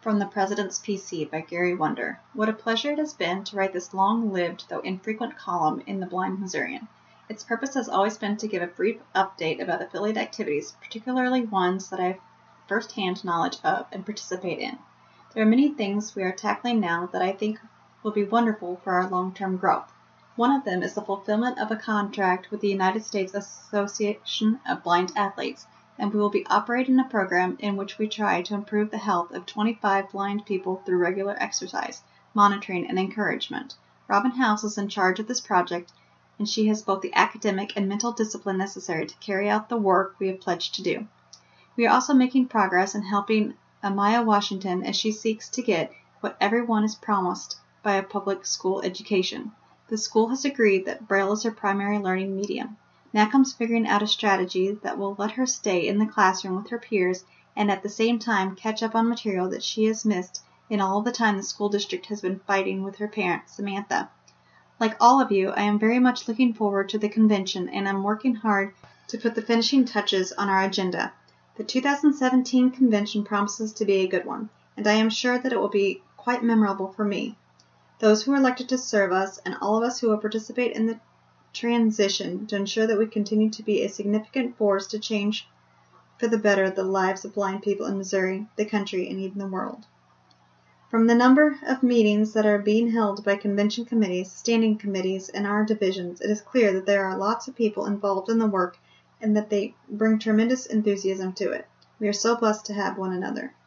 From the President's PC by Gary Wonder. What a pleasure it has been to write this long-lived, though infrequent column in the Blind Missourian. Its purpose has always been to give a brief update about affiliate activities, particularly ones that I have first-hand knowledge of and participate in. There are many things we are tackling now that I think will be wonderful for our long-term growth. One of them is the fulfillment of a contract with the United States Association of Blind Athletes, and we will be operating a program in which we try to improve the health of 25 blind people through regular exercise, monitoring, and encouragement. Robin House is in charge of this project, and she has both the academic and mental discipline necessary to carry out the work we have pledged to do. We are also making progress in helping Amaya Washington as she seeks to get what everyone is promised by a public school education. The school has agreed that Braille is her primary learning medium. Now comes figuring out a strategy that will let her stay in the classroom with her peers and at the same time catch up on material that she has missed in all the time the school district has been fighting with her parent, Samantha. Like all of you, I am very much looking forward to the convention, and I'm working hard to put the finishing touches on our agenda. The 2017 convention promises to be a good one, and I am sure that it will be quite memorable for me, those who are elected to serve us, and all of us who will participate in the transition to ensure that we continue to be a significant force to change for the better the lives of blind people in Missouri, the country, and even the world. From the number of meetings that are being held by convention committees, standing committees, and our divisions, it is clear that there are lots of people involved in the work and that they bring tremendous enthusiasm to it. We are so blessed to have one another.